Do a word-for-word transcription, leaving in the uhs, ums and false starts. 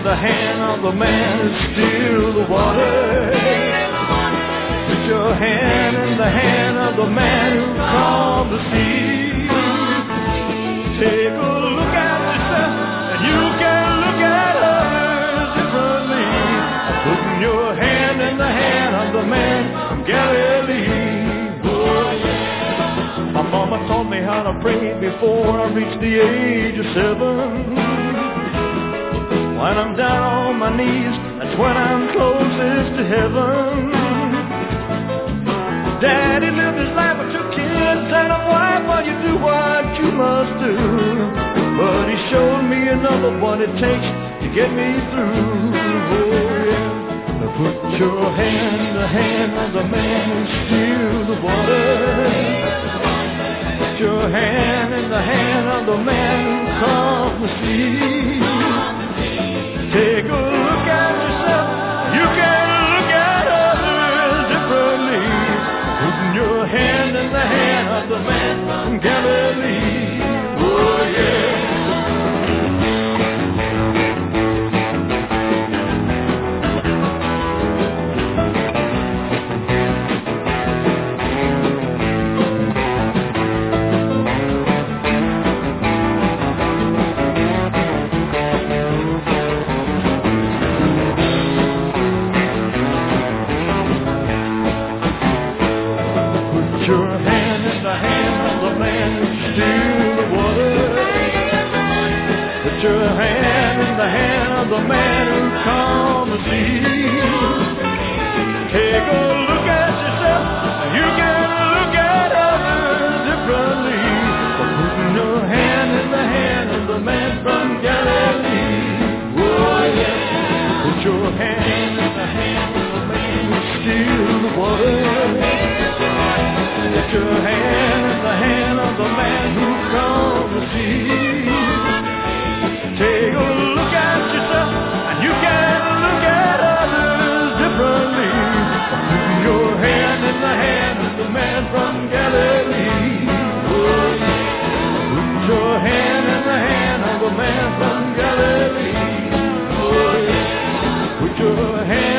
in the hand of the man who steals the water. Put your hand in the hand of the man who calmed the sea. Take a look at yourself and you can look at others differently. Putting your hand in the hand of the man from Galilee. Oh, yeah. My mama taught me how to pray before I reached the age of seven. When I'm down on my knees, that's when I'm closest to heaven. Daddy lived his life with two kids and a wife while you do what you must do. But he showed me another what it takes to get me through. Oh yeah. Now put your hand in the hand of the man who steals the water. Put your hand in the hand of the man who calms the sea. Take a look at yourself. You can look at others differently. Putting your hand in the hand of the man from Galilee. Oh yeah. Put your hand in the hand of the man who calmed the sea. Take a look at yourself, you can look at others differently. But putting your hand in the hand of the man from Galilee. Oh yeah. Put your hand in the hand of the man who steals the water. Put your hand in the hand of the man who calmed the sea. Take a look at yourself, and you can look at others differently. Putting your hand in the hand of the man from Galilee. Oh, put your hand in the hand of the man from Galilee. Oh, put your hand